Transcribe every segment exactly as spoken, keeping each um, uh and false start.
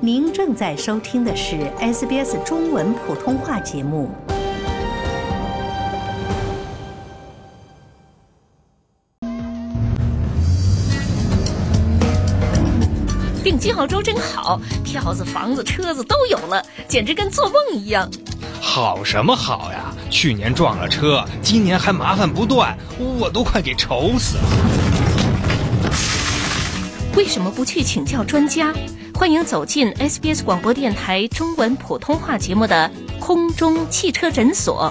您正在收听的是 S B S 中文普通话节目。 订机澳洲真好，票子、房子、车子都有了，简直跟做梦一样。 好什么好呀？去年撞了车，今年还麻烦不断，我都快给愁死了。 为什么不去请教专家？欢迎走进 S B S 广播电台中文普通话节目的空中汽车诊所。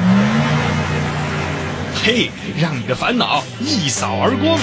嘿，让你的烦恼一扫而光。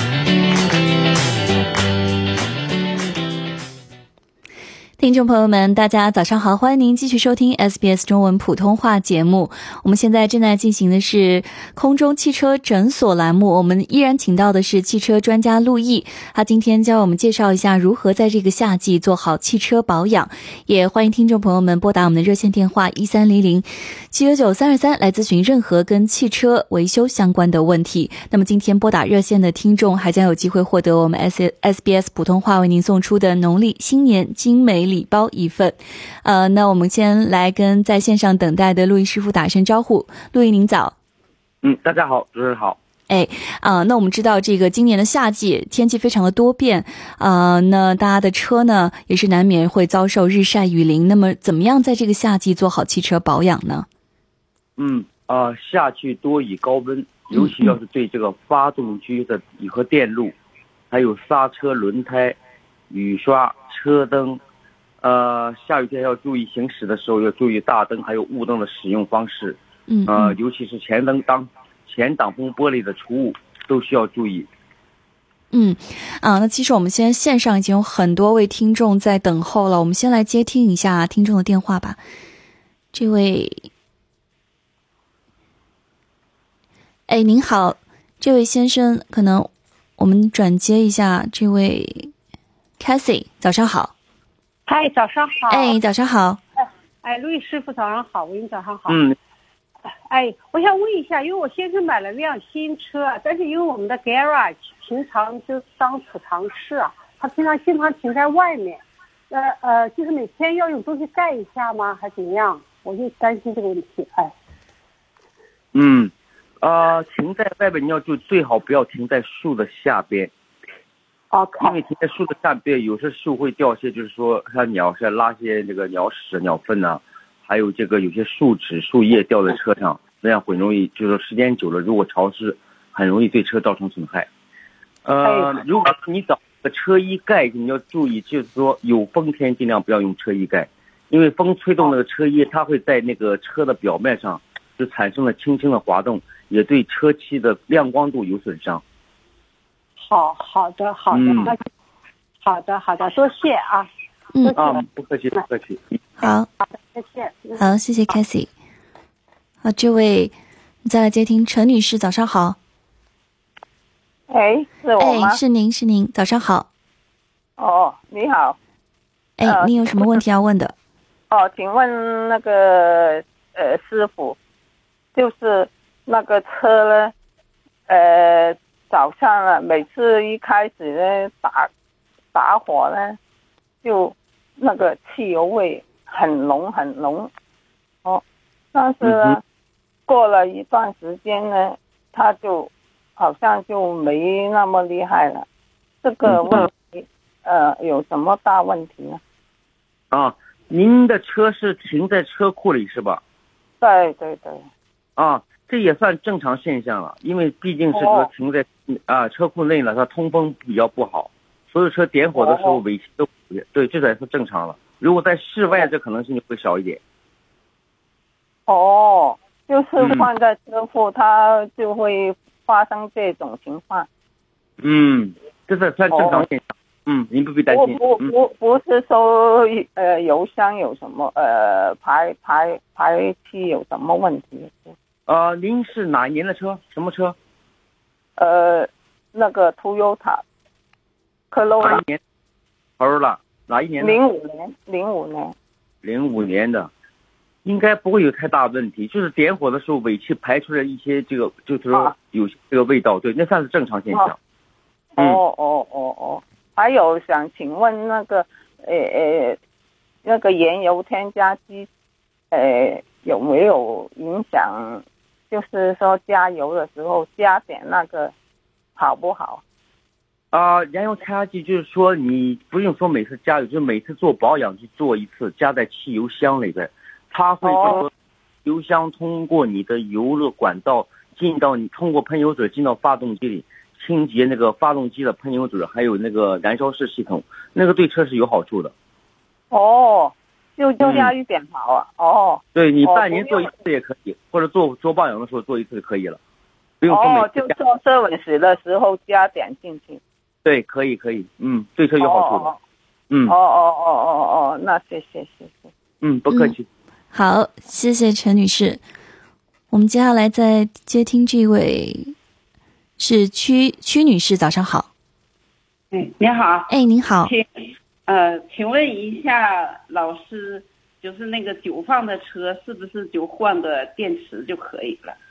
听众朋友们，大家早上好，欢迎您继续收听 S B S 中文普通话节目。我们现在正在进行的是空中汽车诊所栏目，我们依然请到的是汽车专家陆毅，他今天教我们介绍一下如何在这个夏季做好汽车保养。也欢迎听众朋友们拨打我们的热线电话一三零零七九九三二三来咨询任何跟汽车维修相关的问题。那么今天拨打热线的听众还将有机会获得我们 S B S 普通话为您送出的农历新年精美礼包一份。呃，那我们先来跟在线上等待的陆毅师傅打声招呼。陆毅您早。 嗯，大家好，主持人好。 哎，啊、呃，那我们知道这个今年的夏季天气非常的多变，呃，那大家的车呢也是难免会遭受日晒雨淋，那么怎么样在这个夏季做好汽车保养呢？ 嗯啊、呃，夏季多雨高温，尤其要是对这个发动机的和电路，还有刹车、轮胎、雨刷、车灯。呃，下雨天要注意行驶的时候要注意大灯还有雾灯的使用方式， 嗯， 呃，尤其是前灯当前挡风玻璃的除雾都需要注意。 嗯，啊，那其实我们现在线上已经有很多位听众在等候了，我们先来接听一下听众的电话吧。这位，哎，您好，这位先生，可能我们转接一下这位 Cassie， 早上好。 嗨，早上好。 哎，早上好。 哎，陆毅师傅早上好，喂，早上好。 嗯。 哎，我想问一下，因为我先生买了辆新车，但是因为我们的 garage 平常就当储藏室啊，他平常经常停在外面，呃呃，就是每天要用东西盖一下吗，还怎么样？我就担心这个问题。哎。 嗯，呃，停在外边你要就最好不要停在树的下边。 Okay. 因为停在树的下边，有些树会掉些，就是说像鸟是拉些这个鸟屎、鸟粪呐、啊，还有这个有些树脂、树叶掉在车上，那样很容易，就是说时间久了，如果潮湿，很容易对车造成损害。呃，如果你找个车衣盖，你要注意，就是说有风天尽量不要用车衣盖，因为风吹动那个车衣，它会在那个车的表面上就产生了轻轻的滑动，也对车漆的亮光度有损伤。 好好的好的、嗯、好的好的，多谢啊。 嗯啊，不客气不客气。 好， 好的，再见。 好，谢谢 Cassie。好，这位再来接听陈女士，早上好。 哎，是我吗？ 哎，是您是您，早上好。 哦，你好。 哎、呃，你有什么问题要问的？ 哦，请问那个呃师傅，就是那个车呢，呃。早上了，每次一开始呢打打火呢，就那个汽油味很浓很浓，哦，但是呢、嗯、过了一段时间呢，它就好像就没那么厉害了。这个问题、嗯、呃有什么大问题呢？ 啊，您的车是停在车库里是吧？ 对对对。 啊。这也算正常现象了，因为毕竟是说停在、哦、啊车库内了，它通风比较不好，所有车点火的时候尾气都、哦、对，这才是正常了。如果在室外，这可能性就会少一点。 哦，就是放在车库、嗯，它就会发生这种情况。 嗯，这是算正常现象。哦、嗯，您不必担心。 不不不，不是说呃油箱有什么呃排排排气有什么问题。 呃，您是哪一年的车？什么车？ 呃，那个 Toyota Corolla。 哪一年 ？Corolla 哪一年？ 零五年，零五年。 零五年的，应该不会有太大问题。就是点火的时候，尾气排出来一些这个，就是说有这个味道，啊、对，那算是正常现象。 哦、嗯、哦哦哦哦，还有想请问那个，呃呃， 那个燃油添加剂，呃，有没有影响？就是说加油的时候加点那个好不好？ 啊、呃，燃油添加剂就是说你不用说每次加油，就是每次做保养去做一次，加在汽油箱里边，它会说油箱通过你的油的管道进到你通过喷油嘴进到发动机里，清洁那个发动机的喷油嘴还有那个燃烧室系统，那个对车是有好处的。 哦，就就加一点好啊。嗯、哦， 对你半年做一次也可以，或者做做保养的时候做一次就可以了，不用说每次。 哦，就做摄温室的时候加点进去。 对，可以可以，嗯，对车有好处的。 哦嗯。 哦哦哦哦哦，那谢谢谢谢。 嗯，不客气。 嗯、好，谢谢陈女士。我们接下来再接听这位是曲曲女士，早上好。 哎，您好。 哎，您好。 请呃，请问一下老师，就是那个久放的车是不是就换个电池就可以了？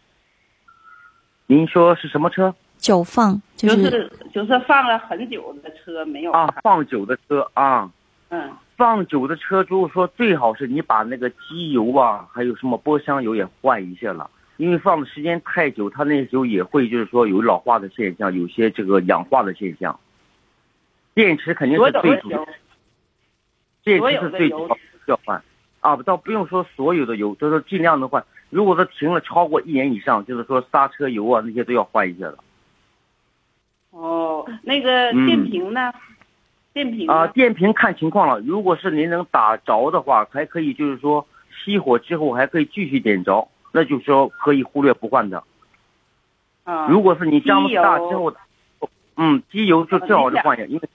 您说是什么车？ 久放就是、 就是、就是放了很久的车没有啊，放久的车啊。 嗯。 放久的车，如果说最好是你把那个机油啊，还有什么波箱油也换一下了，因为放的时间太久，它那时候也会就是说有老化的现象，有些这个氧化的现象。电池肯定是最主要，电池是最主要换啊，倒不用说所有的油，就是尽量的换。如果说停了超过一年以上，就是说刹车油啊那些都要换一下的。 哦，那个电瓶呢？嗯电瓶啊、呃，电瓶看情况了。如果是您能打着的话，还可以就是说熄火之后还可以继续点着，那就是说可以忽略不换的。 啊， 如果是你这么大之后，嗯，机油就最好是换一下，因为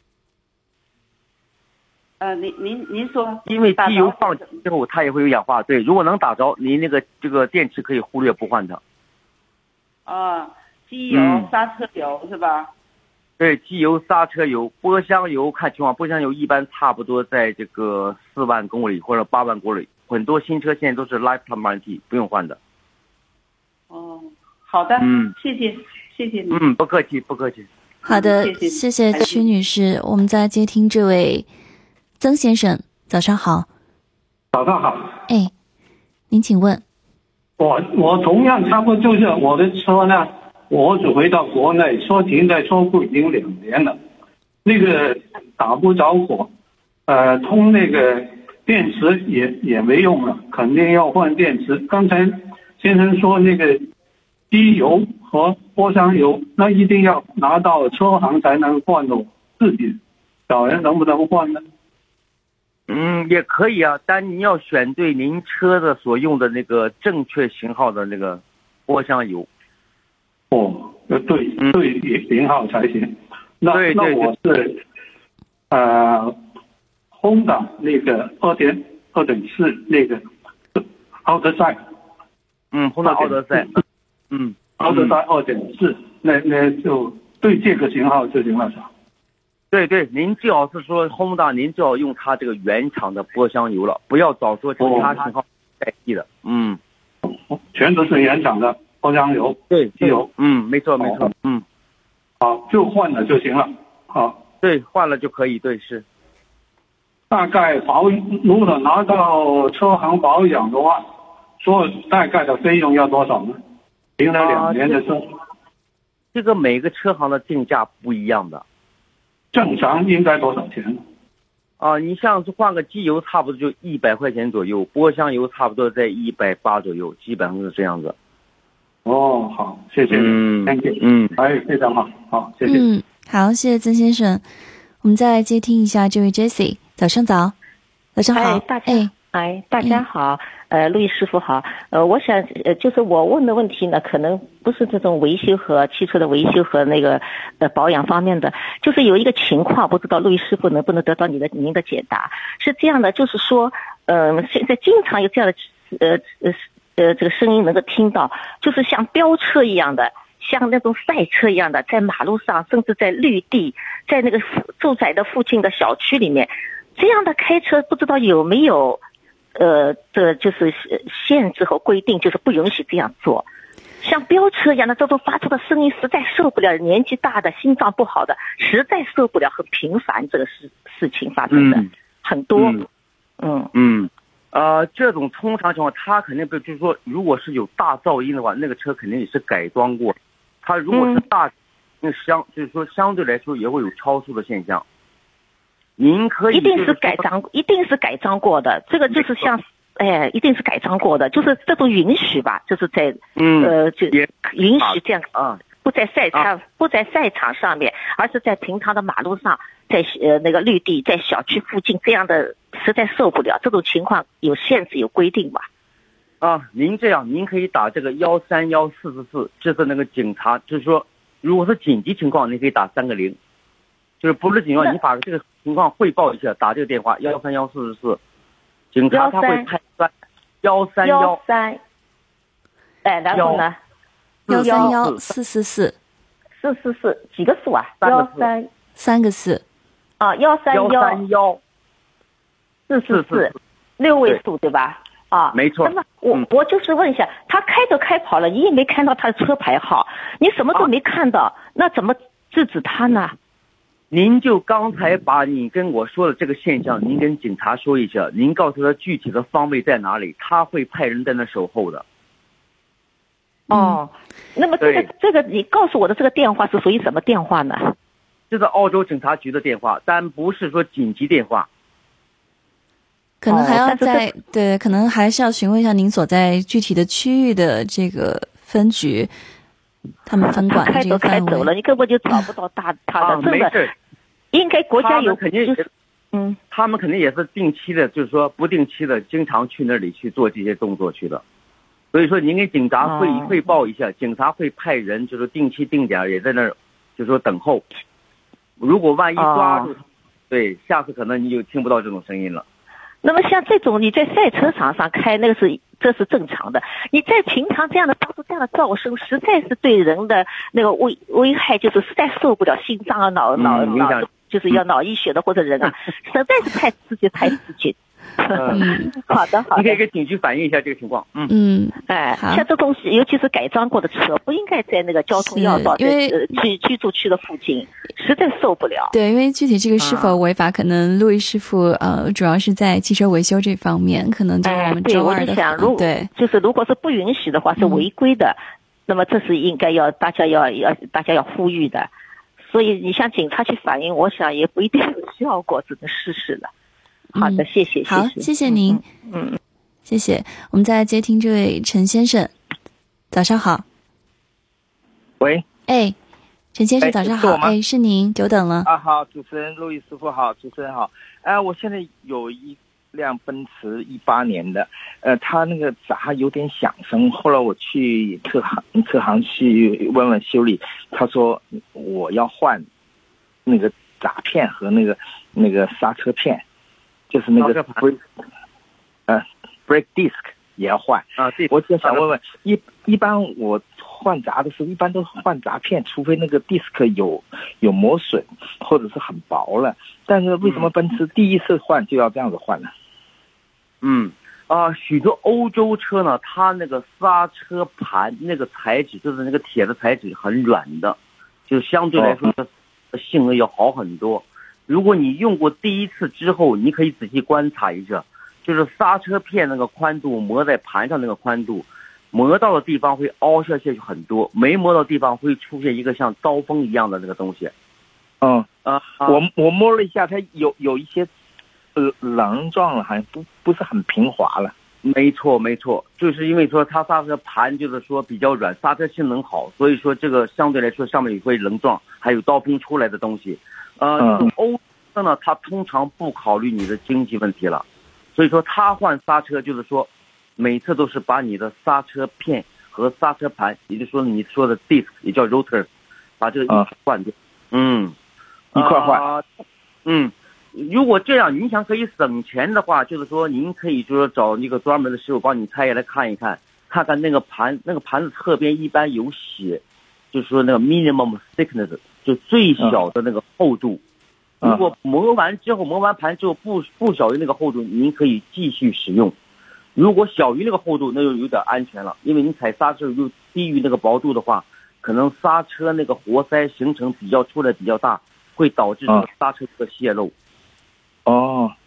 呃，您您您说， 因为机油放之后它也会有氧化，对，如果能打着，您那个这个电池可以忽略不换的。 啊，机油、 嗯、 刹车油是吧？ 对，机油、刹车油、波箱油看情况，波箱油一般差不多在这个四万公里或者八万公里，很多新车现在都是 lifetime warranty， 不用换的。 哦，好的， 嗯， 谢谢，谢谢你。 嗯，不客气，不客气。 好的， 谢谢谢谢曲女士。我们再接听这位曾先生，早上好。 早上好。 哎，您请问。 我我同样差不多就是我的车呢。我只回到国内，说停在车库已经两年了，那个打不着火，呃，通那个电池也也没用了，肯定要换电池。刚才先生说那个机油和波箱油，那一定要拿到车行才能换的，自己找人能不能换呢？ 嗯，也可以啊，但你要选对您车的所用的那个正确型号的那个波箱油。 哦，对对型号才行。那对对对那我是呃 Honda 那个二点二点四那个奥德赛。 嗯 ，Honda 奥德赛。嗯， 奥德赛二点四，那那就对这个型号就行了，是吧？ 对对，您最好是说 Honda， 您就要用它这个原厂的波箱油了，不要找说其他型号代替的。嗯， 全都是原厂的。波箱油， 对， 机油， 嗯，没错，没错，嗯， 好，就换了就行了，好， 对，换了就可以，对，是。 大概保，如果拿到车行保养的话，说大概的费用要多少呢？停了两年的车、啊， 这个每个车行的定价不一样的， 正常应该多少钱？ 啊，你像是换个机油，差不多就一百块钱左右，波箱油差不多在一百八左右，基本上是这样子。 哦，好，谢谢， 嗯， 嗯，哎，非常好，好，谢谢， 嗯，好，谢谢曾先生。我们再接听一下这位 Jessie， 早上早，早上好， 哎，大家，哎，哎大家好，嗯、呃，陆毅师傅好，呃，我想，呃，就是我问的问题呢，可能不是这种维修和汽车的维修和那个呃保养方面的，就是有一个情况，不知道陆毅师傅能不能得到你的您的解答？是这样的，就是说，嗯、呃，现在经常有这样的，呃呃。呃，这个声音能够听到，就是像飙车一样的，像那种赛车一样的，在马路上，甚至在绿地，在那个住宅的附近的小区里面，这样的开车不知道有没有，呃，这就是限制和规定，就是不允许这样做。像飙车一样的这种发出的声音，实在受不了，年纪大的、心脏不好的，实在受不了，很频繁这个事事情发生的。 嗯很多。 嗯嗯嗯，呃，这种通常情况，它肯定不就是说，如果是有大噪音的话，那个车肯定也是改装过。它如果是大，那相就是说相对来说也会有超速的现象。您可以一定是改装，一定是改装过的。这个就是像，哎，一定是改装过的，就是这种允许吧，就是在嗯呃就允许这样啊， 不在赛场、啊、不在赛场上面，而是在平常的马路上，在呃那个绿地，在小区附近，这样的实在受不了。这种情况有限制有规定吧？ 啊，您这样，您可以打这个幺三幺四四四，这是那个警察，就是说，如果是紧急情况，你可以打三个零，就是不是紧急情况，你把这个情况汇报一下，打这个电话幺三幺四四四，警察他会派三幺三幺三，哎，然后呢？ 幺三幺四四四， 四四四几个数啊？幺三三个四， 啊，幺三幺幺四四四，六位数对吧？啊， 没错。 那么我、嗯、我就是问一下，他开都开跑了，你也没看到他的车牌号，你什么都没看到，啊、那怎么制止他呢？ 您就刚才把你跟我说的这个现象，您跟警察说一下，您告诉他具体的方位在哪里，他会派人在那守候的。 哦，那么这个这个，你告诉我的这个电话是属于什么电话呢？ 这是澳洲警察局的电话，但不是说紧急电话。 可能还要在、哦、对，可能还是要询问一下您所在具体的区域的这个分局，他们分管的这个范围。 开走开走了，你根本就找不到大他的。 啊，没事。 应该国家有肯定就是，嗯， 他们肯定也是定期的，就是说不定期的，经常去那里去做这些动作去的。所以说，您跟警察汇汇报一下，警察会派人，就是定期定点也在那儿，就是说等候。如果万一抓住，对，下次可能你就听不到这种声音了。 那么像这种你在赛车场上开，那个是这是正常的。你在平常这样的发出这样的噪声，实在是对人的那个危危害，就是实在受不了，心脏啊、脑脑脑，就是要脑溢血的或者人啊，实在是太刺激，太刺激。 嗯， 好的好的， 你可以跟警局反映一下这个情况。嗯嗯， 哎，像这东西，尤其是改装过的车，不应该在那个交通要道的呃居居住区的附近，实在受不了。 对，因为具体这个是否违法，啊、可能陆毅师傅呃，主要是在汽车维修这方面，可能就是我们周二的。 哎、对，我就想，如对， 就是如果是不允许的话，是违规的，嗯、那么这是应该要大家要要大家要呼吁的。所以你向警察去反映，我想也不一定有效果，只能试试了。好的，谢谢， 好，谢谢您， 嗯， 谢谢。我们再接听这位陈先生，早上好。 喂， 哎，陈先生早上好，哎，是您，久等了。 啊，好，主持人陆毅师傅好，主持人好。哎、呃，我现在有一辆奔驰一八年的，呃，它那个闸有点响声，后来我去车行车行去问问修理，他说我要换那个闸片和那个那个刹车片。就是那个 brake， 呃 brake disc 也要换啊。我就想问问，一一般我换闸的时候，一般都换闸片，除非那个 disc 有有磨损或者是很薄了。但是为什么奔驰第一次换就要这样子换呢？ 嗯啊、呃，许多欧洲车呢，它那个刹车盘那个材质，就是那个铁的材质很软的，就相对来说的性能要好很多。如果你用过第一次之后，你可以仔细观察一下，就是刹车片那个宽度磨在盘上那个宽度，磨到的地方会凹下去很多，没磨到地方会出现一个像刀锋一样的那个东西。 嗯啊，我我摸了一下，它有有一些呃棱状了，好像不不是很平滑了。 没错没错，就是因为说它刹车盘就是说比较软，刹车性能好，所以说这个相对来说上面也会棱状，还有刀锋出来的东西。呃，这种欧车呢，它通常不考虑你的经济问题了，所以说它换刹车就是说，每次都是把你的刹车片和刹车盘，也就是说你说的 disc 也叫 rotor， 把这个一起换掉。嗯， 一块换。 呃、嗯，如果这样，您想可以省钱的话，就是说您可以就是找一个专门的师傅帮你拆下来看一看，看看那个盘，那个盘子侧边一般有写，就是说那个 minimum thickness。就最小的那个厚度，如果磨完之后，磨完盘之后不不小于那个厚度，您可以继续使用。如果小于那个厚度，那就有点安全了，因为你踩刹车又低于那个薄度的话，可能刹车那个活塞形成比较出来比较大，会导致这个刹车的泄漏。 哦，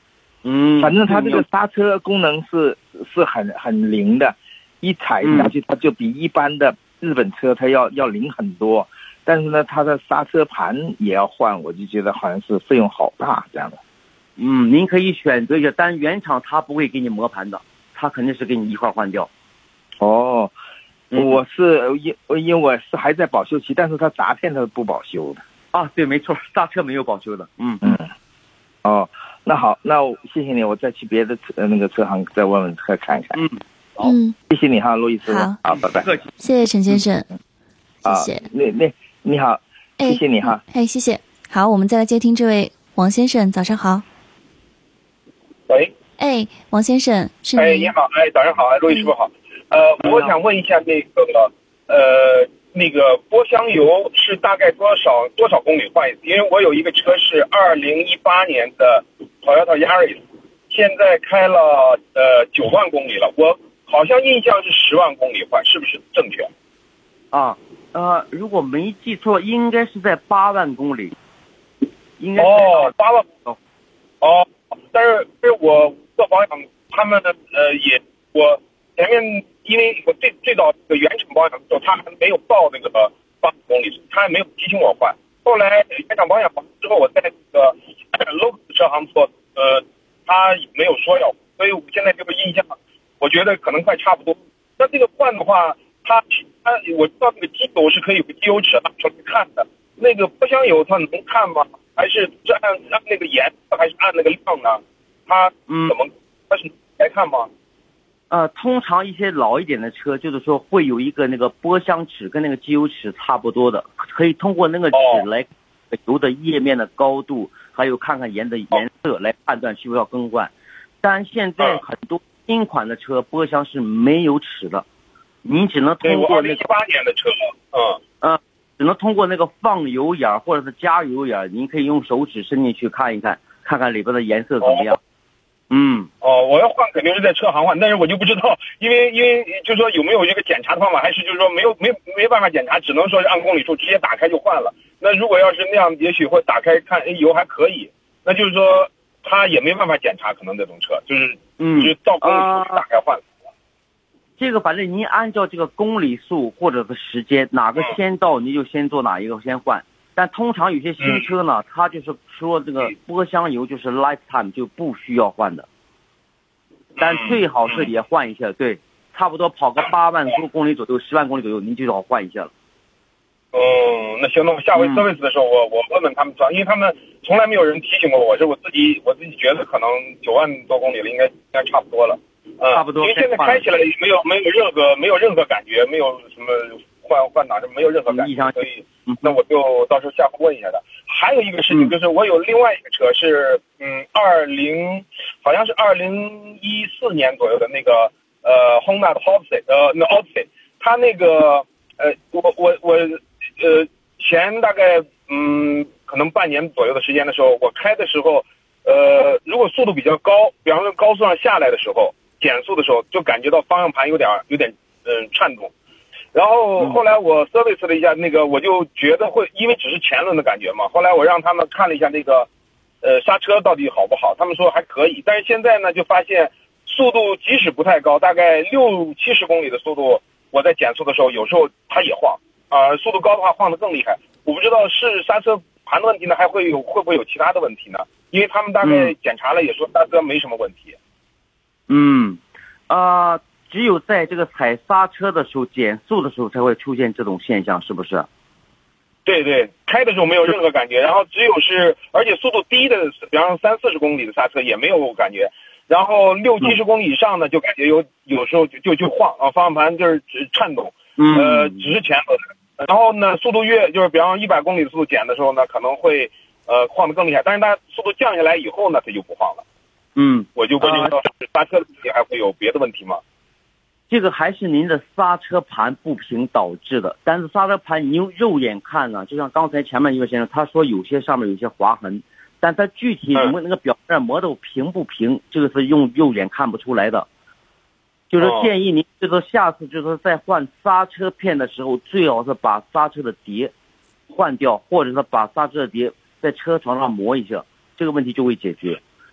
嗯， 反正它这个刹车功能是是很很灵的，一踩下去它就比一般的日本车它要要灵很多。但是呢，它的刹车盘也要换，我就觉得好像是费用好大这样的。 嗯，您可以选择一下，但原厂它不会给你磨盘的，它肯定是给你一块换掉。 哦，我是因因为我是还在保修期，但是它闸片它是不保修的。 啊，对，没错，刹车没有保修的。嗯嗯。哦，那好，那我谢谢你，我再去别的车那个车行再问问再看一看。 嗯， 好， 嗯， 谢谢你哈，路易斯。 好， 好，拜拜。 谢谢陈先生， 谢谢。 那那你好，谢谢你哈。 哎，谢谢。好，我们再来接听这位王先生，早上好。 喂。 哎，王先生，是您。 哎，你好，哎，早上好，哎，陆师傅好。呃，我想问一下那个呃那个波箱油是大概多少多少公里换一次？因为我有一个车是二零一八年的 Toyota Yaris， 现在开了呃九万公里了，我好像印象是十万公里换，是不是正确？ 啊，呃，如果没记错，应该是在八万公里。应该是哦，八万。哦，但是是我做保养，他们呃也我前面因为我最最早这个原厂保养的时候，他还没有到那个八万公里，他也没有提醒我换。后来原厂保养完之后，我在那个 local 车行做，呃，他也没有说要，所以我现在这个印象，我觉得可能快差不多。那这个换的话，它它我知道那个机油是可以有个机油尺拿出来看的，那个波箱油它能看吗？还是是按按那个颜色，还是按那个量呢？它怎么？它是来看吗？ 呃，通常一些老一点的车，就是说会有一个那个波箱尺跟那个机油尺差不多的，可以通过那个尺来油的液面的高度，还有看看盐的颜色来判断需不需要更换。但现在很多新款的车波箱是没有尺的，你只能通过那个一八年的车，嗯嗯。只能通过那个放油眼或者是加油眼，您可以用手指伸进去看一看，看看里边的颜色怎么样。 哦、 嗯， 哦，我要换肯定是在车行换，但是我就不知道，因为因为就是说有没有这个检查的方法，还是就是说没有没没办法检查，只能说是按公里数直接打开就换了。那如果要是那样，也许会打开看，哎，油还可以，那就是说他也没办法检查，可能这种车就是嗯， 就是到公里数打开换了。 呃这个反正您按照这个公里数或者是时间，哪个先到你就先做哪一个先换。但通常有些新车呢，它就是说这个波箱油就是 lifetime 就不需要换的，但最好是也换一下，对，差不多跑个八万多公里左右、十万公里左右，您就要换一下了。 嗯，那行，那我下回 service 的时候，我我问问他们，因为他们从来没有人提醒过我，是我自己我自己觉得可能九万多公里了，应该应该差不多了。嗯， 差不多。 因为现在开起来没有没有任何没有任何感觉，没有什么换换挡什么没有任何感觉，所以那我就到时候下回问一下他。还有一个事情就是我有另外一个车是嗯二零好像是二零一四年左右的那个呃 Honda 的 Odyssey 呃那 Odyssey 它那个呃我我我呃前大概嗯可能半年左右的时间的时候，我开的时候呃如果速度比较高，比方说高速上下来的时候。减速的时候就感觉到方向盘有点有点嗯颤动，然后后来我 service 了一下那个，我就觉得会因为只是前轮的感觉嘛，后来我让他们看了一下那个呃刹车到底好不好，他们说还可以，但是现在呢就发现速度即使不太高，大概六七十公里的速度，我在减速的时候有时候它也晃啊、呃，速度高的话晃得更厉害，我不知道是刹车盘的问题呢，还会有会不会有其他的问题呢？因为他们大概检查了也说刹车没什么问题。 嗯，啊、呃，只有在这个踩刹车的时候、减速的时候才会出现这种现象，是不是？ 对对，开的时候没有任何感觉，然后只有是，而且速度低的，比方说三四十公里的刹车也没有感觉，然后六七十公里以上呢，就感觉有有时候就就就晃啊，方向盘就是只颤动，呃，只是前轮。然后呢，速度越就是比方一百公里的速度减的时候呢，可能会呃晃得更厉害，但是它速度降下来以后呢，它就不晃了。 嗯， 我就不知道是刹车的问题还会有别的问题吗？ 这个还是您的刹车盘不平导致的，但是刹车盘你用肉眼看呢，就像刚才前面一位先生他说有些上面有些划痕，但它具体磨那个表面磨得平不平，这个是用肉眼看不出来的。就是建议您就是下次就是在换刹车片的时候，最好是把刹车的碟换掉，或者是把刹车的碟在车床上磨一下，这个问题就会解决。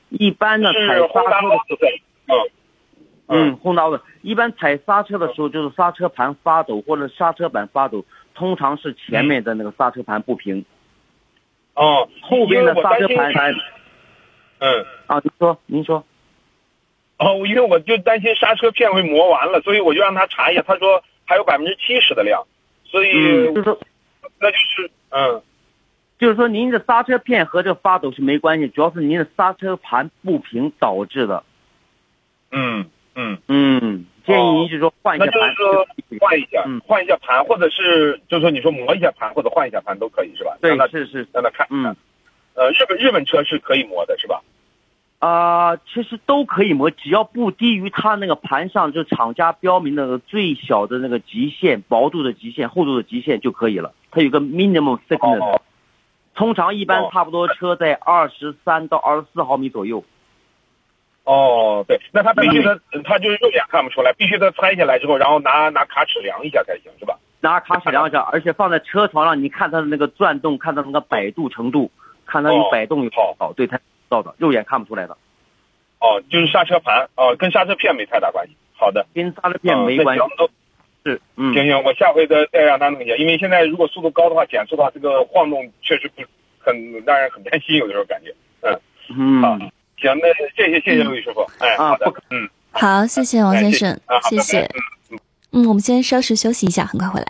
一般呢，踩刹车的时候，嗯，轰刀子，一般踩刹车的时候，就是刹车盘发抖或者刹车板发抖，通常是前面的那个刹车盘不平。 哦， 后边的刹车盘， 嗯， 啊，您说，您说。 哦，因为我就担心刹车片会磨完了，所以我就让他查一下，他说还有百分之七十的量，所以、 嗯、就是说， 那就是嗯， 就是说您的刹车片和这发抖是没关系，主要是您的刹车盘不平导致的。 嗯嗯嗯，建议您就是说换一下盘， 那就是说换一下， 嗯， 换一下盘，或者是就是说你说磨一下盘或者换一下盘都可以是吧？ 对， 让他是是， 让他看， 嗯， 呃，日本日本车是可以磨的是吧？ 啊、呃，其实都可以磨，只要不低于它那个盘上就厂家标明的最小的那个极限薄度的极限、厚度的极限就可以了。它有个 minimum thickness，、哦、通常一般差不多车在二十三到二十四毫米左右。 哦，对，那他必须得，嗯、他就是肉眼看不出来，必须得拆下来之后，然后拿拿卡尺量一下才行，是吧？ 拿卡尺量一下，而且放在车床上，你看它的那个转动，看它那个摆度程度，看它有摆动有好、哦，对，它到的，肉眼看不出来的。 哦，就是刹车盘，哦，跟刹车片没太大关系。好的， 跟刹车片没关系。 嗯、 是，嗯， 行行，我下回再再让他弄一下，因为现在如果速度高的话，减速的话，这个晃动确实不很让人很担心，有的时候感觉，嗯嗯。 好，行，那谢谢谢谢陆毅师傅，嗯、哎，好的，嗯， 好，谢谢王先生， 哎、 谢谢，谢谢嗯嗯，我们先稍事休息一下，很快回来。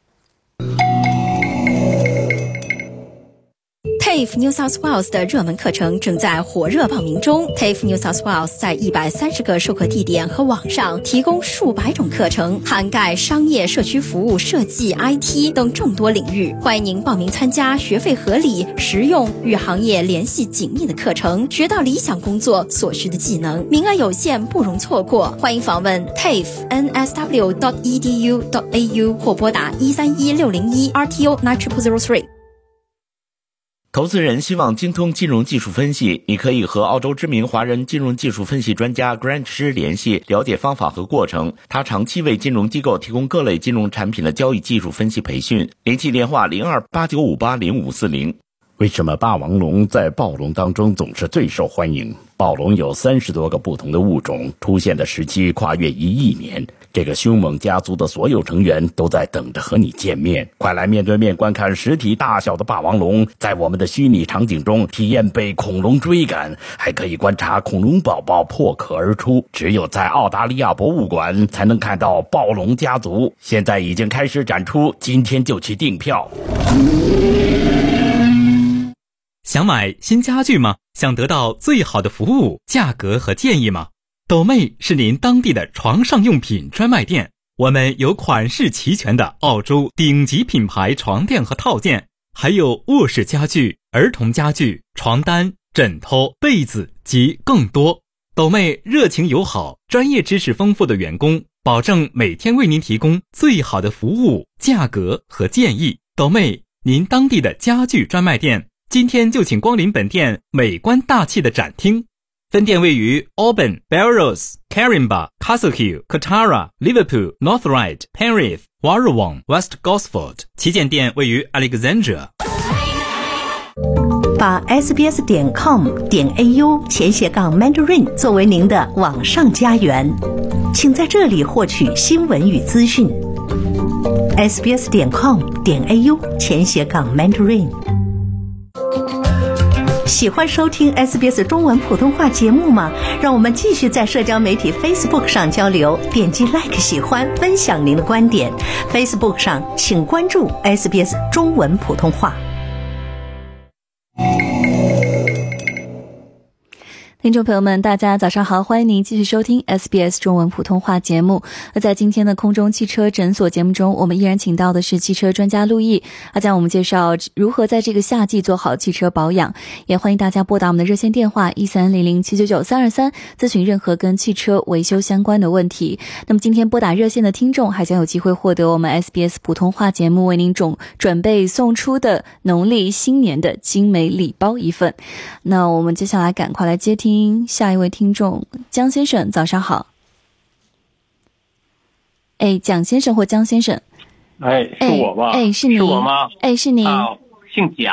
T A F E New South Wales 的热门课程正在火热报名中。T A F E New South Wales 在一百三十个授课地点和网上提供数百种课程，涵盖商业、社区服务、设计、I T 等众多领域。欢迎您报名参加学费合理、实用、与行业联系紧密的课程，学到理想工作所需的技能。名额有限，不容错过。欢迎访问 T A F E N S W dot E D U dot A U 或拨打一三一六零一 R T O nine zero zero three。 投资人希望精通金融技术分析，你可以和澳洲知名华人金融技术分析专家 Grant 师联系，了解方法和过程。他长期为金融机构提供各类金融产品的交易技术分析培训。联系电话零二八九五八零五四零。 为什么霸王龙在暴龙当中总是最受欢迎？暴龙有三十多个不同的物种，出现的时期跨越一亿年。这个凶猛家族的所有成员都在等着和你见面，快来面对面观看实体大小的霸王龙，在我们的虚拟场景中体验被恐龙追赶，还可以观察恐龙宝宝破壳而出。只有在澳大利亚博物馆才能看到暴龙家族，现在已经开始展出，今天就去订票。 想买新家具吗？想得到最好的服务、价格和建议吗？斗妹是您当地的床上用品专卖店，我们有款式齐全的澳洲顶级品牌床垫和套件，还有卧室家具、儿童家具、床单、枕头、被子及更多。斗妹热情友好、专业知识丰富的员工，保证每天为您提供最好的服务、价格和建议。斗妹，您当地的家具专卖店，今天就请光临本店美观大气的展厅。分店位于 Auburn、Belrose、Caringbah、Castle Hill、Kotara、Liverpool、North Ryde、Penrith、Warrawong、West Gosford。旗舰店位于 Alexandria。 把 S B S 点 com 点 A U 前斜杠 Mandarin 作为您的网上家园，请在这里获取新闻与资讯。S B S 点 com 点 A U 前斜杠 Mandarin。喜欢收听 S B S 中文普通话节目吗？让我们继续在社交媒体 Facebook 上交流，点击 Like 喜欢，分享您的观点。Facebook 上请关注 S B S 中文普通话。 听众朋友们，大家早上好，欢迎您继续收听 S B S 中文普通话节目。那在今天的空中汽车诊所节目中，我们依然请到的是汽车专家陆毅，他将我们介绍如何在这个夏季做好汽车保养。也欢迎大家拨打我们的热线电话一三零零七九九三二三，咨询任何跟汽车维修相关的问题。那么今天拨打热线的听众还将有机会获得我们 S B S 普通话节目为您准准备送出的农历新年的精美礼包一份。那我们接下来赶快来接听下一位听众江先生，早上好。哎，蒋先生或江先生。 哎，是我吧？ 哎，是你。 是我吗？ 哎，是您。 啊，姓贾。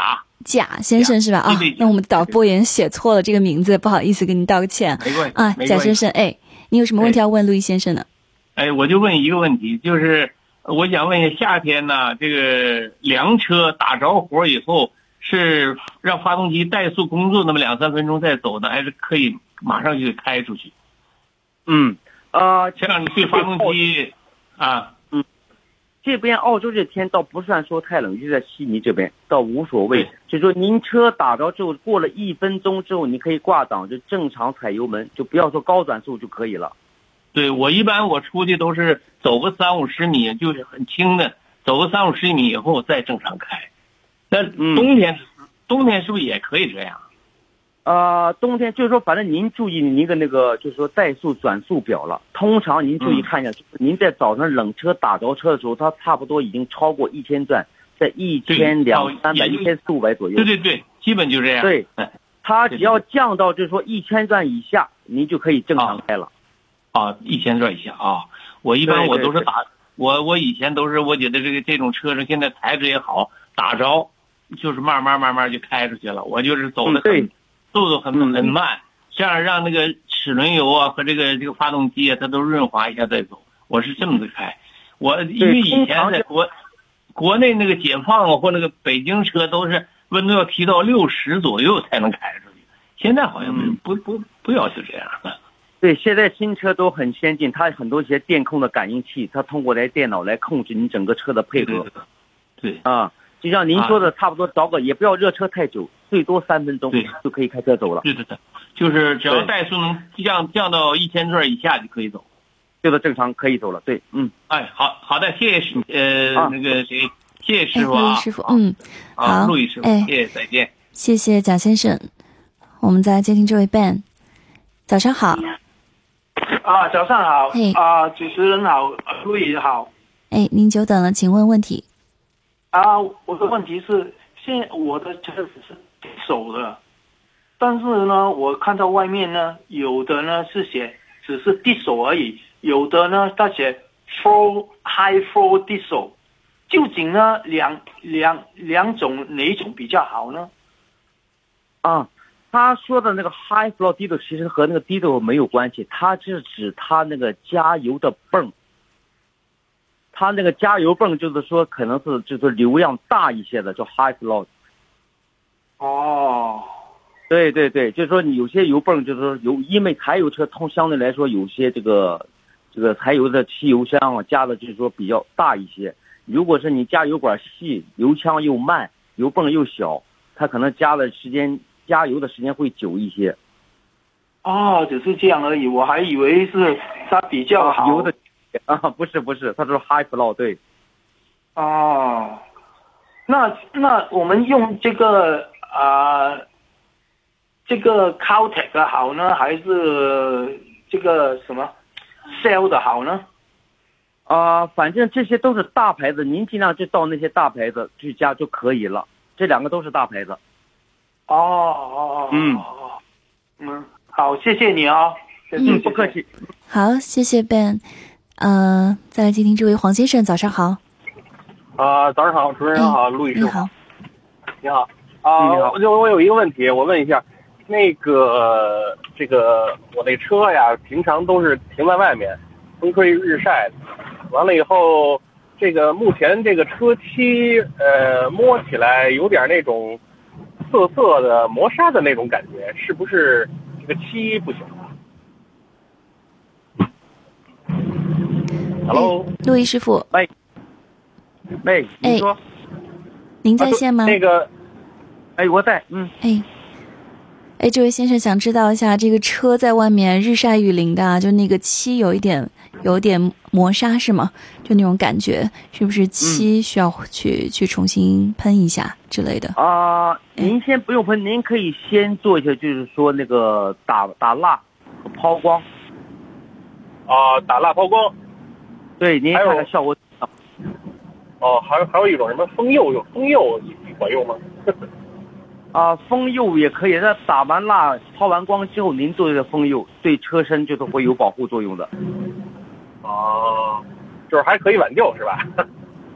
贾先生是吧？啊，那我们导播员写错了这个名字，不好意思，跟您道个歉。 没关系啊，贾先生，哎，你有什么问题要问陆毅先生呢？ 哎，我就问一个问题，就是我想问一下，夏天呢，这个凉车打着火以后，是让发动机怠速工作那么两三分钟再走呢，还是可以马上就开出去？ 嗯，啊， 这样对发动机啊， 嗯，这边澳洲这天倒不算说太冷，就在悉尼这边倒无所谓。就说您车打着之后，过了一分钟之后，你可以挂档，就正常踩油门，就不要说高转速就可以了。 对，我一般我出去都是走个三五十米，就是很轻的，走个三五十米以后再正常开。但冬天、嗯、冬天是不是也可以这样？ 呃，冬天就是说，反正您注意您的那个就是说怠速转速表了。通常您注意看一下，嗯、您在早上冷车打着车的时候，它差不多已经超过一千转，在一千两三百、一千四五百左右。 对对对，基本就这样。 对，它只要降到就是说一千转以下，您就可以正常开了。 啊，一千转以下啊！我一般我都是打，对对对我我以前都是我觉得这个这种车上现在材质也好，打着就是慢慢慢慢就开出去了。我就是走的很，速度很很慢，这样让那个齿轮油啊和这个这个发动机啊，它都润滑一下再走。我是这么子开。我因为以前在国国内那个解放啊或那个北京车都是温度要提到六十左右才能开出去，现在好像不、嗯、不不不要求这样了。 对，现在新车都很先进，它很多一些电控的感应器，它通过来电脑来控制你整个车的配合。 对，对啊，就像您说的，差不多着个也不要热车太久，最多三分钟就可以开车走了。 对对对，就是只要怠速能降降到一千转以下就可以走， 这个正常可以走了。对，嗯， 哎，好好的，谢谢师呃、啊、那个谁，谢谢师傅啊， 陆毅师傅，嗯， 好，陆毅师傅， 哎， 谢谢，再见。 谢谢贾先生，我们再接听这位 Ben， 早上好。 啊，早上好，啊，主持人好，陆毅好。 哎，您久等了，请问问题。 啊，我的问题是，现在我的车子是低手的，但是呢，我看到外面呢，有的呢是写只是低手而已，有的呢它写 flow high flow 低手，究竟呢两两两种哪种比较好呢？ 啊。他说的那个 high flow 低斗其实和那个低斗没有关系，它是指他那个加油的泵，他那个加油泵就是说可能是就是流量大一些的叫 high flow。 哦， 对对对，就是说你有些油泵就是说有，因为柴油车通相对来说有些这个这个柴油的汽油箱啊加的就是说比较大一些，如果是你加油管细，油枪又慢，油泵又小，它可能加的时间。加油的时间会久一些。 哦，只是这样而已，我还以为是它比较好。 油的啊，不是不是，它是 high flow 对。 哦，那那我们用这个啊、呃，这个 Caltech 好呢，还是这个什么 Shell 的好呢？ 啊、呃，反正这些都是大牌子，您尽量就到那些大牌子去加就可以了。这两个都是大牌子。 哦哦哦， 嗯嗯，好，谢谢你啊、哦， 嗯，不客气。 好，谢谢 Ben， 呃，再来接听这位黄先生，早上好。 啊、呃，早上好，主持人好，陆毅师傅。 你好。 你好。啊、呃，我就我有一个问题，我问一下，那个这个我那车呀，平常都是停在外面，风吹日晒的，完了以后，这个目前这个车漆，呃，摸起来有点那种。涩涩的磨砂的那种感觉，是不是这个漆不行啊 ？Hello， 陆毅师傅， 哎，哎，你说， 您在线吗？ 啊、那个，哎，我在，嗯， 哎，哎，这位先生想知道一下，这个车在外面日晒雨淋的，就那个漆有一点有点磨砂是吗？就那种感觉，是不是漆需要去、嗯、去重新喷一下之类的？ 啊、呃，您先不用喷，您可以先做一下，就是说那个打打蜡和抛光。 啊、呃，打蜡抛光。 对，您看看效果。 哦，还有还有一种什么封釉用，封釉管用吗？ 啊、呃，封釉也可以，那打完蜡、抛完光之后，您做这个封釉，对车身就是会有保护作用的。 哦，就是还可以挽救是吧？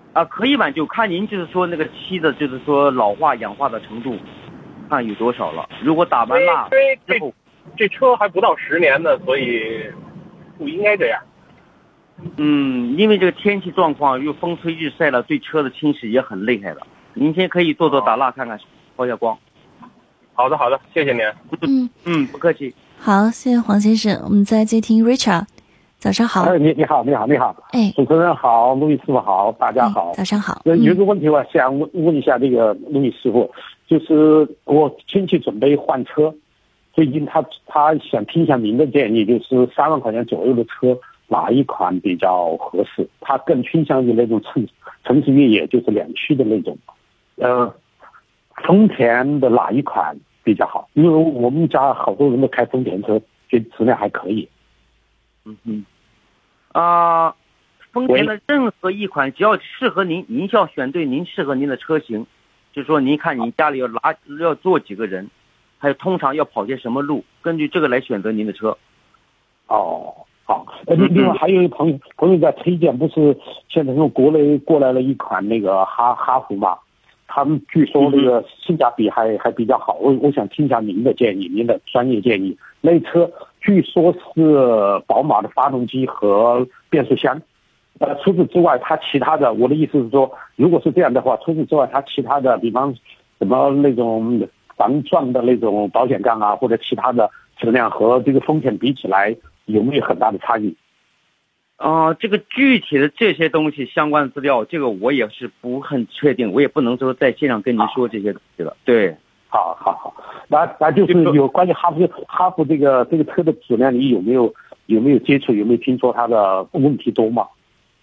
啊，可以挽救，看您就是说那个漆的，就是说老化氧化的程度，看有多少了。如果打完蜡之后， 这车还不到十年呢，所以不应该这样。 嗯，因为这个天气状况又风吹日晒了，对车的侵蚀也很厉害的。您先可以做做打蜡看看，抛下光。 好的，好的，谢谢您。 嗯嗯，不客气。 好，谢谢黄先生。我们再接听 Richard， 早上好。 哎，你你好，你好，你好。 哎， 主持人好，陆毅师傅好，大家好。 哎、早上好。 有一个问题我想问问一下这个陆毅师傅，就是我亲戚准备换车，最近他他想听一下您的建议，就是三万块钱左右的车哪一款比较合适？他更倾向于那种城城市越野，就是两驱的那种。呃，丰田的哪一款比较好？因为我们家好多人都开丰田车，觉得质量还可以。 嗯哼，啊、呃，丰田的任何一款只要适合您，您要选对您适合您的车型，就是说您看您家里要拉要坐几个人，还有通常要跑些什么路，根据这个来选择您的车。 哦。好，呃，另外还有一个朋友朋友在推荐，不是现在从国内过来了一款那个哈哈弗嘛，他们据说那个性价比还还比较好，我我想听一下您的建议，您的专业建议。那车据说是宝马的发动机和变速箱，呃，除此之外，它其他的，我的意思是说，如果是这样的话，除此之外，它其他的，比方什么那种防撞的那种保险杠啊，或者其他的质量和这个丰田比起来，有没有很大的差异？ 啊、呃，这个具体的这些东西相关资料，这个我也是不很确定，我也不能说在线上跟您说这些东西了。对， 好好好，那那就是有关于哈弗哈弗这个这个车的质量，你有没有有没有接触？有没有听说它的问题多吗？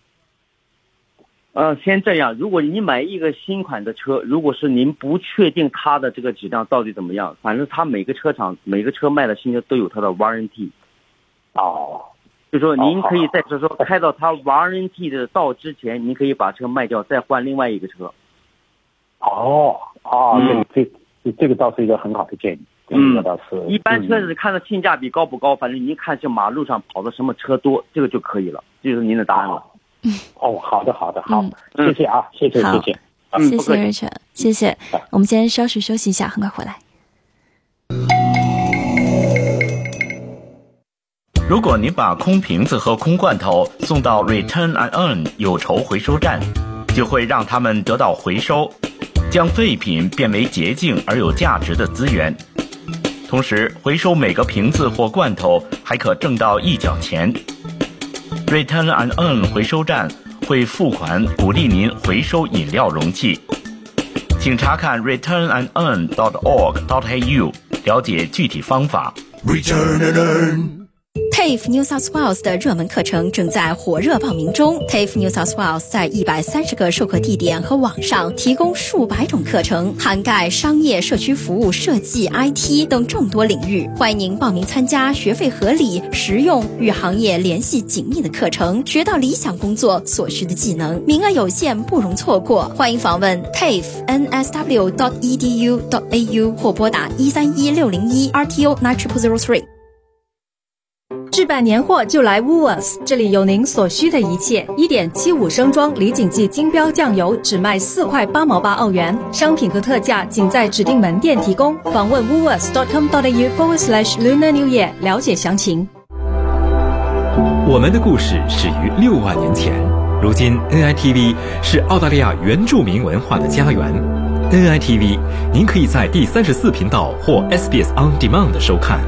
呃，先这样，如果你买一个新款的车，如果是您不确定它的这个质量到底怎么样，反正它每个车厂每个车卖的新车都有它的 warranty。 哦， 就说您可以在这说开到它 warranty 的到之前，您可以把车卖掉，再换另外一个车。 哦哦，嗯、这这这个倒是一个很好的建议。嗯，这个倒是。 一般车子看到性价比高不高，反正您看这马路上跑的什么车多，这个就可以了，这就是您的答案了。 哦，好的好的好，嗯、谢谢啊，谢谢谢谢， 嗯、谢谢 Richard， 谢谢。我们先稍事休息一下，很快回来。 如果您把空瓶子和空罐头送到 Return and Earn 有酬回收站，就会让他们得到回收，将废品变为洁净而有价值的资源。同时，回收每个瓶子或罐头还可挣到一角钱。Return and Earn 回收站会付款鼓励您回收饮料容器。请查看 return and earn dot org dot a u 了解具体方法。Return and earn。T A F E New South Wales 的热门课程正在火热报名中。T A F E New South Wales 在一百三十个授课地点和网上提供数百种课程，涵盖商业、社区服务、设计、I T 等众多领域。欢迎您报名参加学费合理、实用、与行业联系紧密的课程，学到理想工作所需的技能。名额有限，不容错过。欢迎访问 T A F E N S W dot e d u dot a u 或拨打一三一六零一 R T O nine zero zero three。 置办年货就来 Woolworths， 这里有您所需的一切。一点七五升装李锦记金标酱油只卖四块八毛八澳元，商品和特价仅在指定门店提供。访问 woolworths dot com dot a u forward slash lunar new year 了解详情。 我们的故事始于六万年前，如今 N I T V 是澳大利亚原住民文化的家园。N I T V， 您可以在第三十四频道或 S B S On Demand 收看。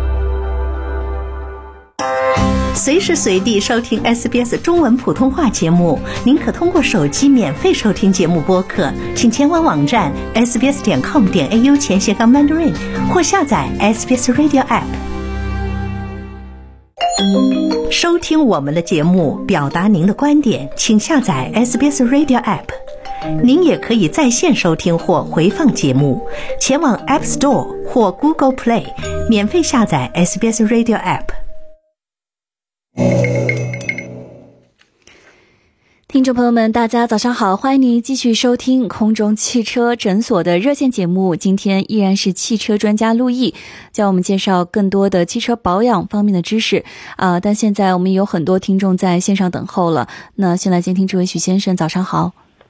随时随地收听 S B S 中文普通话节目，您可通过手机免费收听节目播客，请前往网站 s b s dot com dot a u 前斜杠 Mandarin 或下载 S B S Radio App。收听我们的节目，表达您的观点，请下载 S B S Radio App。您也可以在线收听或回放节目，前往 App Store 或 Google Play 免费下载 S B S Radio App。 听众朋友们，大家早上好，欢迎您继续收听空中汽车诊所的热线节目。今天依然是汽车专家陆毅教我们介绍更多的汽车保养方面的知识啊、呃！但现在我们有很多听众在线上等候了，那先来接听这位许先生，早上好。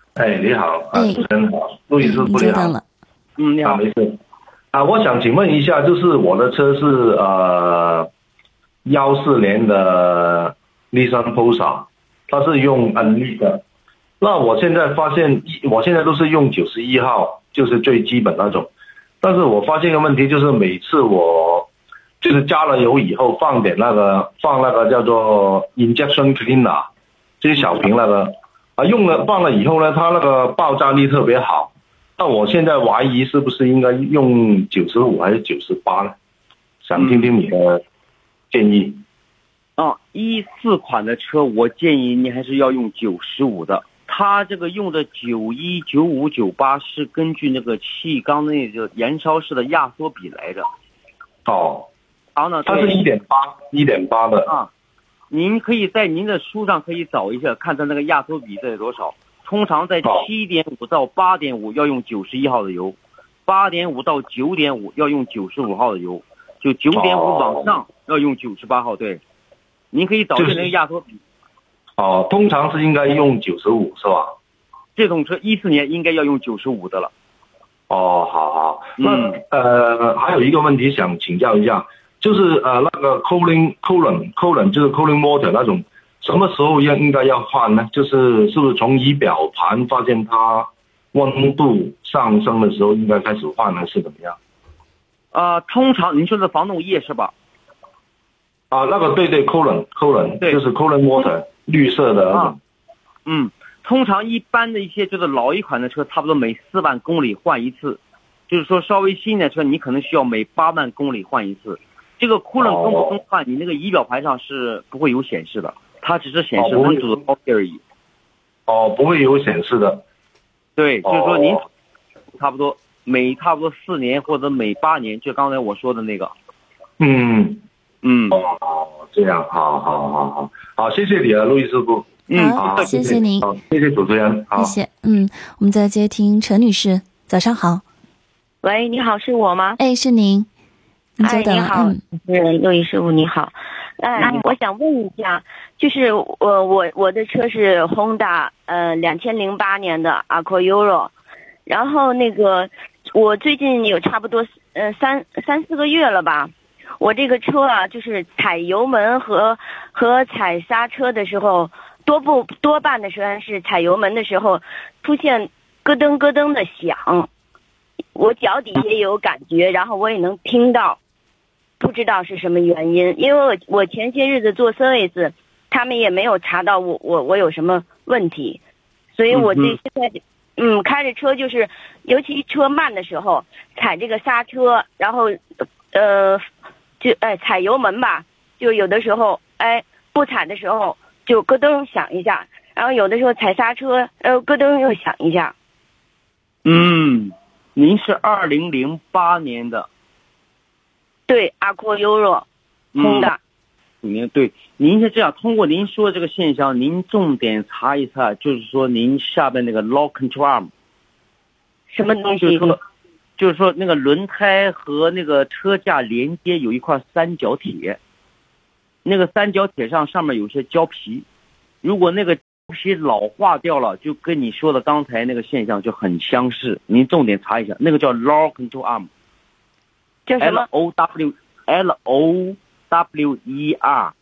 哎，你好，啊，主持人好，陆医师傅你好。 嗯，你好， 啊，没事。啊，我想请问一下，就是我的车是呃幺四年的 Nissan Pulsar， 它是用 N 力的。那我现在发现，我现在都是用九十一号，就是最基本那种。但是我发现一个问题，就是每次我就是加了油以后，放点那个放那个叫做 injection cleaner， 就是小瓶那个啊，用了放了以后呢，它那个爆炸力特别好。那我现在怀疑是不是应该用九十五还是九十八呢？想听听你的建议。 哦，一四款的车，我建议你还是要用九十五的。它这个用的九一、九五、九八是根据那个气缸那个燃烧式的压缩比来的。 哦， 然后呢， 它是一点八，一点八的啊。您可以在您的书上可以找一下，看它那个压缩比在多少。通常在七点五到八点五要用九十一号的油，八点五到九点五要用九十五号的油，就九点五往上要用九十八号。对，您可以找一下那个压缩比。 哦，通常是应该用九十五是吧？ 这种车一四年应该要用九十五的了。 哦，好好，那、嗯、呃还有一个问题想请教一下，就是呃那个 cooling coolant coolant 就是 cooling water 那种，什么时候要应该要换呢？就是是不是从仪表盘发现它温度上升的时候应该开始换，还是怎么样？ 啊、呃，通常您说的防冻液是吧？ 啊，那个对对 coolant coolant 就是 coolant water。绿色的啊，嗯，通常一般的一些就是老一款的车，差不多每四万公里换一次，就是说稍微新的车，你可能需要每八万公里换一次。这个库冷更不更换，你那个仪表盘上是不会有显示的，它只是显示温度的高低而已。 哦，不会有显示的。 对，就是说您差不多每差不多四年或者每八年，就刚才我说的那个。 嗯嗯。 哦，这样，好好好好。好，谢谢你啊，陆毅师傅。 嗯，好，谢谢您。 好，谢谢主持人。 谢谢。嗯，我们再接听陈女士，早上好。 喂，你好，是我吗？ 哎，是您。您久等了。 哎，你好，嗯，陆毅师傅你好。哎，我想问一下，就是我我我的车是 Honda， 呃，两千零八年的 Accord Euro， 然后那个我最近有差不多呃三三四个月了吧。我这个车啊，就是踩油门和和踩刹车的时候，多不多半的时候是踩油门的时候出现咯噔咯噔的响，我脚底下也有感觉，然后我也能听到，不知道是什么原因。因为我我前些日子做 service， 他们也没有查到我我我有什么问题，所以我这现在嗯开着车就是，尤其车慢的时候踩这个刹车，然后呃。就哎踩油门吧，就有的时候哎不踩的时候就咯噔响一下，然后有的时候踩刹车呃咯噔又响一下。 嗯，您是二零零八年的。 对 Accord Euro 空的。 您、嗯、对，您是这样，通过您说这个现象，您重点查一查，就是说您下边那个 lock control arm 什么东西？ 就是说就是说，那个轮胎和那个车架连接有一块三角铁，那个三角铁上上面有些胶皮，如果那个胶皮老化掉了，就跟你说的刚才那个现象就很相似。您重点查一下，那个叫 lock control arm， 叫什么 ？L O W L O W E R。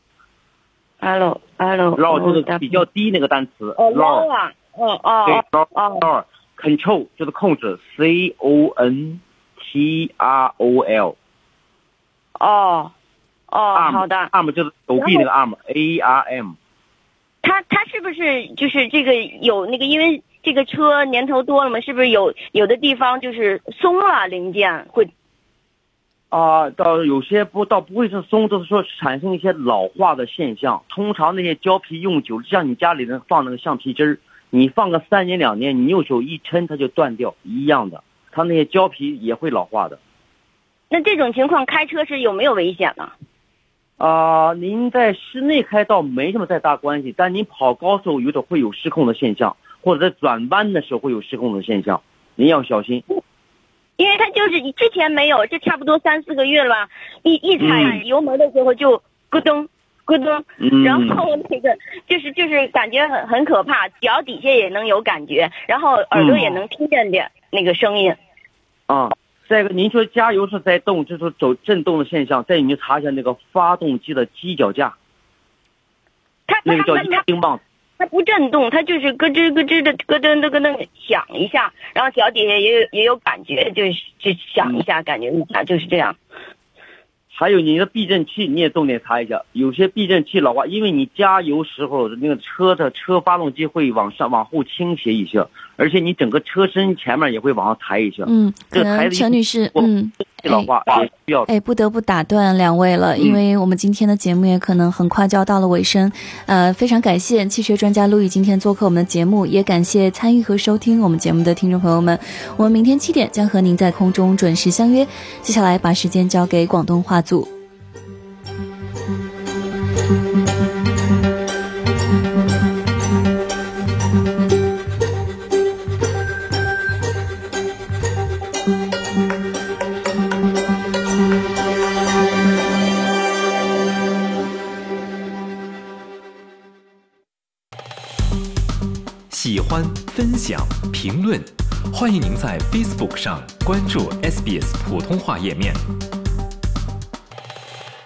L L lock 就是比较低那个单词。 哦 low 啊，哦哦对 low low。control 就是控制 ，C O N T R O L。 哦，哦， arm, 好的。 arm 就是手臂那个 arm，A R M。 它它是不是就是这个有那个？因为这个车年头多了嘛，是不是有有的地方就是松了零件会？ 啊、呃，倒有些不倒不会是松，就是说产生一些老化的现象。通常那些胶皮用久了，像你家里人放那个橡皮筋儿。你放个三年两年，你右手一抻它就断掉，一样的，它那些胶皮也会老化的。 那这种情况开车是有没有危险呢？ 啊、呃，您在室内开倒没什么太大关系，但您跑高速有的会有失控的现象，或者在转弯的时候会有失控的现象，您要小心。 因为它就是你之前没有，这差不多三四个月了吧，一一踩油门的时候就咯噔咯噔， 嗯、 然后那个就是就是感觉很很可怕，脚底下也能有感觉，然后耳朵也能听见点那个声音。 啊，再一个，您说加油是在动，就是走震动的现象，再你查一下那个发动机的机脚架， 它那个叫一丁棒。 它不震动，它就是咯吱咯吱的咯噔咯噔响一下，然后脚底下也有也有感觉，就是就响一下，感觉一下就是这样。 还有你的避震器，你也重点查一下，有些避震器老化，因为你加油时候那个车的车发动机会往上往后倾斜一些，而且你整个车身前面也会往上抬一些。 嗯，可这能陈女士，嗯， 老化也需要。 哎，不得不打断两位了，因为我们今天的节目也可能很快就要到了尾声。呃，非常感谢汽车专家陆毅今天做客我们的节目，也感谢参与和收听我们节目的听众朋友们。我们明天七点将和您在空中准时相约。接下来把时间交给广东话组。 喜欢、分享、评论，欢迎您在 Facebook 上关注 S B S 普通话页面。